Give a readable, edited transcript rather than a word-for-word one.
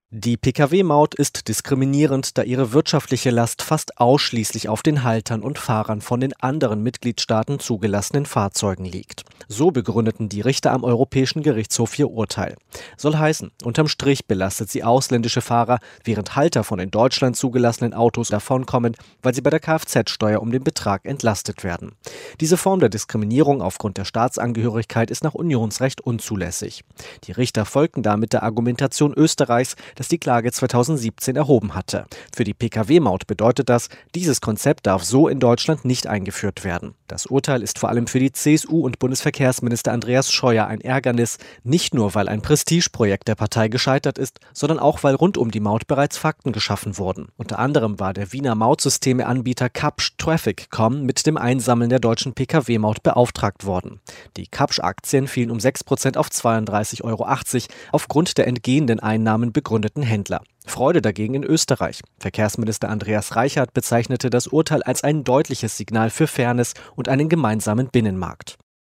Die Pkw-Maut ist diskriminierend, da ihre wirtschaftliche Last fast ausschließlich auf den Haltern und Fahrern von den anderen Mitgliedstaaten zugelassenen Fahrzeugen liegt. So begründeten die Richter am Europäischen Gerichtshof ihr Urteil. Soll heißen, unterm Strich belastet sie ausländische Fahrer, während Halter von in Deutschland zugelassenen Autos davonkommen, weil sie bei der Kfz-Steuer um den Betrag entlastet werden. Diese Form der Diskriminierung aufgrund der Staatsangehörigkeit ist nach Unionsrecht unzulässig. Die Richter folgten damit der Argumentation Österreichs, das die Klage 2017 erhoben hatte. Für die Pkw-Maut bedeutet das, dieses Konzept darf so in Deutschland nicht eingeführt werden. Das Urteil ist vor allem für die CSU und Bundesverkehrsminister Andreas Scheuer ein Ärgernis, nicht nur weil ein Prestigeprojekt der Partei gescheitert ist, sondern auch weil rund um die Maut bereits Fakten geschaffen wurden. Unter anderem war der Wiener Mautsystemeanbieter Kapsch Traffic.com mit dem Einsammeln der deutschen Pkw-Maut beauftragt worden. Die Kapsch-Aktien fielen um 6% auf 32,80 Euro aufgrund der entgehenden Einnahmen begründeten Händler. Freude dagegen in Österreich. Verkehrsminister Andreas Reichert bezeichnete das Urteil als ein deutliches Signal für Fairness und einen gemeinsamen Binnenmarkt.